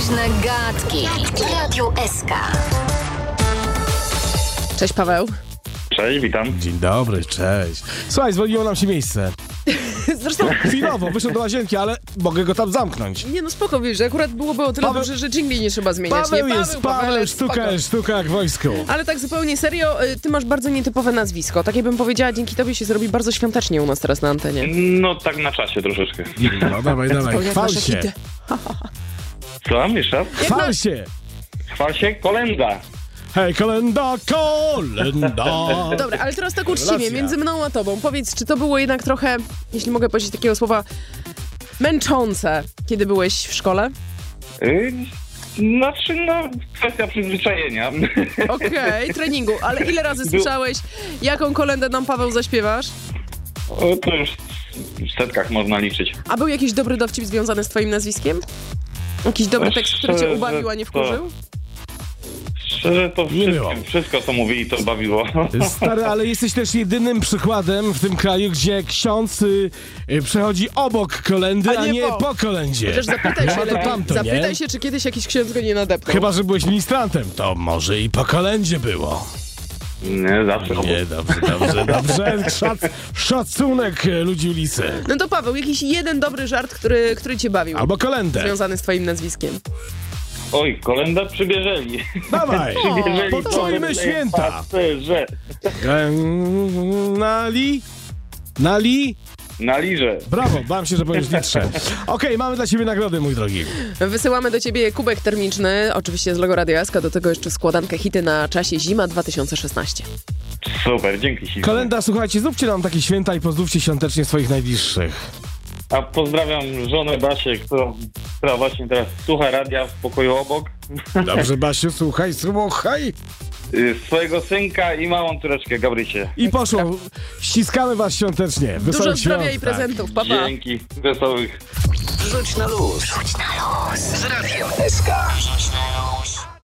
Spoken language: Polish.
Świąteczne gadki w Radiu SK. Cześć Paweł. Cześć, witam. Dzień dobry, cześć. Słuchaj, zwolniło nam się miejsce. Zresztą... Chwilowo, wyszedł do łazienki, ale mogę go tam zamknąć. Nie no spoko, wiesz, że akurat byłoby o tyle Paweł- dobrze, że dżingli nie trzeba zmieniać. Paweł nie? jest, Paweł, sztuka jak w wojsku. Ale tak zupełnie serio, ty masz bardzo nietypowe nazwisko. Tak jakbym powiedziała, dzięki tobie się zrobi bardzo świątecznie u nas teraz na antenie. No tak na czasie troszeczkę. No dawaj, Jak chwal nasze się. hity. Co, jeszcze raz? Chwal się. Chwal się, kolenda. Hej, kolenda. Dobra, ale teraz tak uczciwie, Rewelacja. między mną a tobą. Powiedz, czy to było jednak trochę, jeśli mogę powiedzieć takiego słowa, męczące, kiedy byłeś w szkole? Znaczy, kwestia przyzwyczajenia. Okej, treningu, ale ile razy słyszałeś, jaką kolendę nam Paweł zaśpiewasz? To już w setkach można liczyć. A był jakiś dobry dowcip związany z twoim nazwiskiem? Jakiś dobry tekst, który cię Szczerze, ubawił, a nie wkurzył? Szczerze, to Nie było. wszystko, co mówili, to bawiło. Stary, ale jesteś też jedynym przykładem w tym kraju, gdzie ksiądz przechodzi obok kolendy, A a nie nie po. po kolędzie. Chociaż zapytaj się No to lepiej, tamto, nie? zapytaj się, czy kiedyś jakiś ksiądz go nie nadepnął. Chyba, że byłeś ministrantem, to może i po kolędzie było. Nie, zawsze. Nie, dobrze. Szacunek ludzi ulicy. No to Paweł, jakiś jeden dobry żart, który cię bawił, Albo kolendę. związany z twoim nazwiskiem. Oj, kolenda przybierzeli. Dawaj. Przybierzeli Poczujmy kolędę, święta. pasterze. Nali? Na lirze. Brawo, bałem się, że powiesz litrze. Okej, mamy dla ciebie nagrody, mój drogi. Wysyłamy do ciebie kubek termiczny, oczywiście z logo Radio SK, do tego jeszcze składankę hity na czasie zima 2016. Super, dzięki ci. Kolenda, słuchajcie, zróbcie nam takie święta i pozdrówcie świątecznie swoich najbliższych. A pozdrawiam żonę Basię, która właśnie teraz słucha radia w pokoju obok. Dobrze, Basiu, słuchaj. Swojego synka i małą córeczkę Gabrysię. I poszło. Ściskamy was świątecznie. Dużo Wesołych zdrowia świąt, i tak. prezentów, pa, pa. Dzięki, wesołych. Rzuć na luz z Radiem SK.